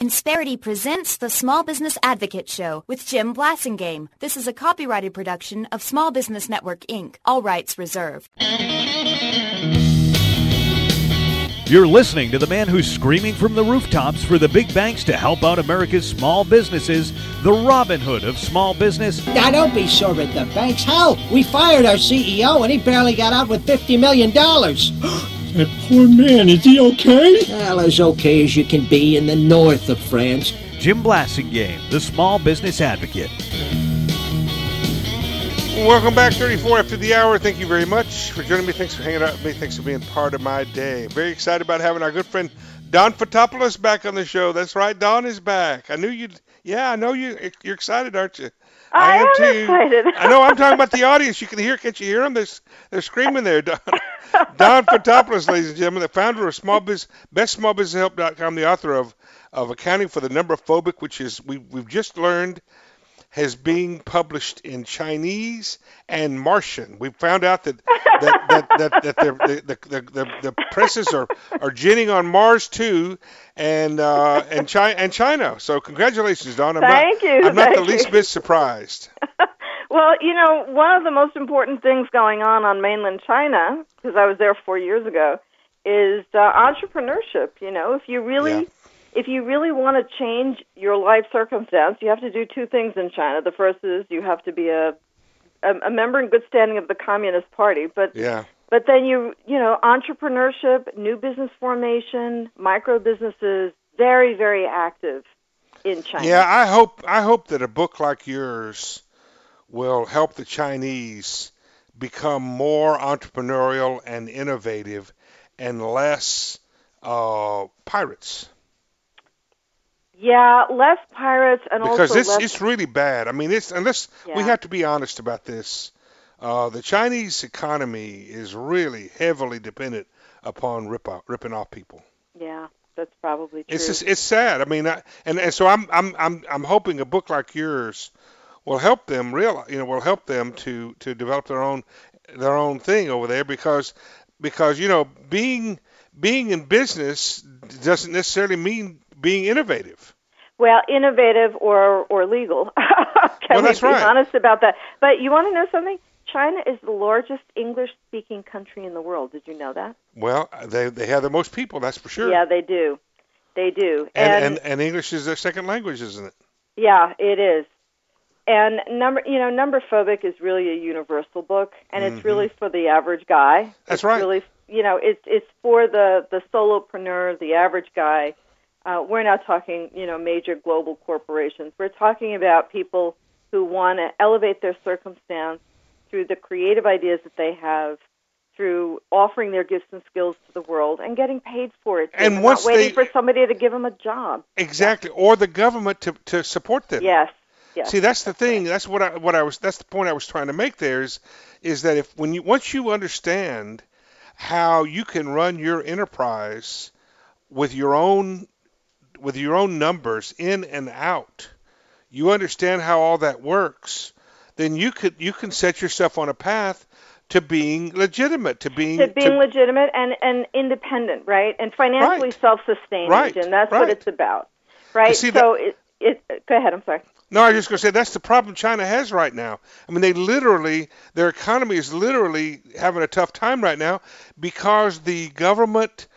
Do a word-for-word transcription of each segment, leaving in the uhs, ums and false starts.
Insperity presents the Small Business Advocate Show with Jim Blasingame. This is a copyrighted production of Small Business Network, Incorporated. All rights reserved. You're listening to the man who's screaming from the rooftops for the big banks to help out America's small businesses, the Robin Hood of small business. Now, don't be sore at the banks. Hell, we fired our C E O and he barely got out with fifty million dollars. That poor man, is he okay? Well, as okay as you can be in the north of France. Jim Blasingame, the Small Business Advocate. Welcome back, thirty-four after the hour. Thank you very much for joining me. Thanks for hanging out with me. Thanks for being part of my day. Very excited about having our good friend Don Fotopoulos back on the show. That's right, Don is back. I knew you'd, yeah, I know you, you're excited, aren't you? I, I am too. excited. I know, I'm talking about the audience. You can hear, can't you hear them? They're, they're screaming there, Don. Don Fotopoulos, ladies and gentlemen, the founder of Small Biz, best small business help dot com, the author of, of Accounting for the Number Phobic, which is, we, we've just learned, has been published in Chinese and Martian. We found out that that that that, that the, the, the, the, the presses are, are ginning on Mars too, and uh, and China and China. So congratulations, Don. I'm Thank not, you. I'm not Thank the least you. bit surprised. Well, you know, one of the most important things going on on mainland China, because I was there four years ago, is uh, entrepreneurship. You know, if you really Yeah. if you really want to change your life circumstance, you have to do two things in China. The first is you have to be a a, a member in good standing of the Communist Party, but Yeah. but then you you know entrepreneurship, new business formation, micro businesses, very very active in China. Yeah, I hope I hope that a book like yours will help the Chinese become more entrepreneurial and innovative and less uh, pirates. Yeah, less pirates and Because also it's less. it's really bad. I mean, it's unless we Yeah. have to be honest about this. Uh, the Chinese economy is really heavily dependent upon rip off, ripping off people. Yeah, that's probably true. It's just it's sad. I mean, I, and and so I'm I'm I'm I'm hoping a book like yours will help them realize, you know, will help them to to develop their own their own thing over there because because you know being being in business doesn't necessarily mean being innovative. Well, innovative or or legal. Can Well, we that's be right. honest about that? But you want to know something? China is the largest English-speaking country in the world. Did you know that? Well, they they have the most people, that's for sure. Yeah, they do. They do. And, and and English is their second language, isn't it? Yeah, it is. And number, you know, Number Phobic is really a universal book, and it's Mm-hmm. really for the average guy. That's it's right. Really, you know, it's it's for the the solopreneur, the average guy. Uh, we're not talking, you know, major global corporations. We're talking about people who want to elevate their circumstance through the creative ideas that they have, through offering their gifts and skills to the world and getting paid for it. And not once waiting they- for somebody to give them a job. Exactly. Or the government to, to support them. Yes. Yes. See, that's the thing. That's what I what I was. That's the point I was trying to make. There is, is that if when you once you understand how you can run your enterprise with your own with your own numbers in and out, you understand how all that works. Then you could you can set yourself on a path to being legitimate, to being to being to- legitimate and, and independent, right? And financially Right. self-sustaining, Right. and that's Right. what it's about, right? see, so it, it, go ahead, I'm sorry. No, I was just going to say that's the problem China has right now. I mean, they literally, their economy is literally having a tough time right now because the government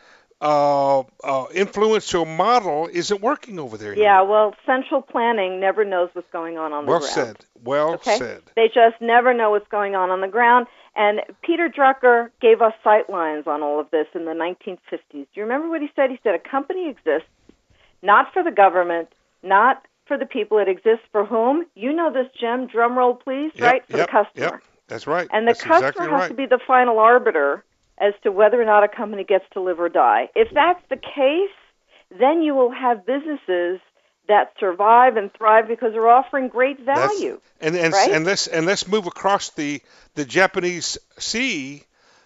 uh, uh, influential model isn't working over there anymore. Yeah, well, central planning never knows what's going on on the Well ground. said. Well Okay? said. They just never know what's going on on the ground. And Peter Drucker gave us sightlines on all of this in the nineteen fifties. Do you remember what he said? He said a company exists not for the government, not for the people. It exists for whom? You know this, Jim. Drum roll, please. Yep, right? For yep, the customer. Yep, that's right. And the that's customer exactly has right. to be the final arbiter as to whether or not a company gets to live or die. If that's the case, then you will have businesses that survive and thrive because they're offering great That's- value. and and, right? and let's and let's move across the the Japanese Sea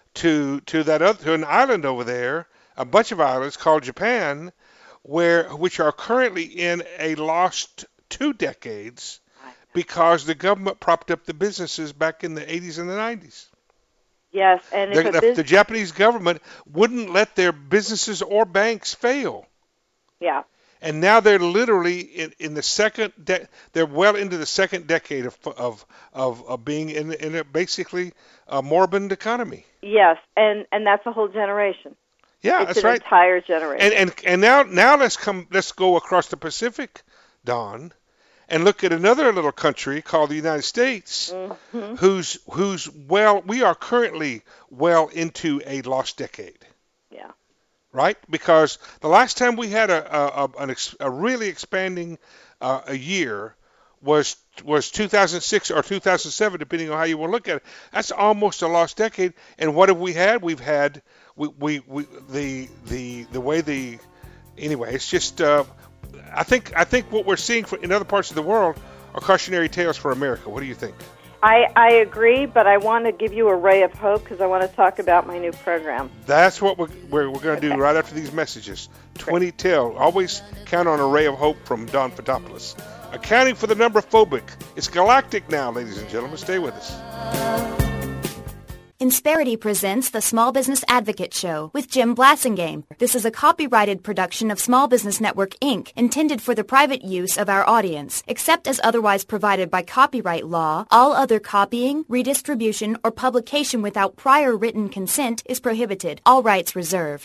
to to that other to an island over there, a bunch of islands called Japan, where which are currently in a lost two decades because the government propped up the businesses back in the eighties and the nineties. Yes, and if The, a the, bus- the Japanese government wouldn't let their businesses or banks fail. yeah, and now they're literally in, in the second. De- they're well into the second decade of of of, of being in in a basically a moribund economy. Yes, and and that's a whole generation. Yeah, it's that's an right. Entire generation. And and and now now let's come let's go across the Pacific, Don, and look at another little country called the United States, mm-hmm. who's who's well we are currently well into a lost decade. Yeah. Right, because the last time we had a a, a, an ex, a really expanding uh, a year was was two thousand six or two thousand seven, depending on how you want to look at it. That's almost a lost decade. And what have we had? We've had we we, we the the the way the anyway. It's just uh, I think I think what we're seeing for, in other parts of the world are cautionary tales for America. What do you think? I, I agree, but I want to give you a ray of hope because I want to talk about my new program. That's what we're, we're, we're going to okay. do right after these messages. twenty Tell. Always count on a ray of hope from Don Fotopoulos. Accounting for the number phobic. It's galactic now, ladies and gentlemen. Stay with us. Insperity presents the Small Business Advocate Show with Jim Blasingame. This is a copyrighted production of Small Business Network, Incorporated, intended for the private use of our audience. Except as otherwise provided by copyright law, all other copying, redistribution, or publication without prior written consent is prohibited. All rights reserved.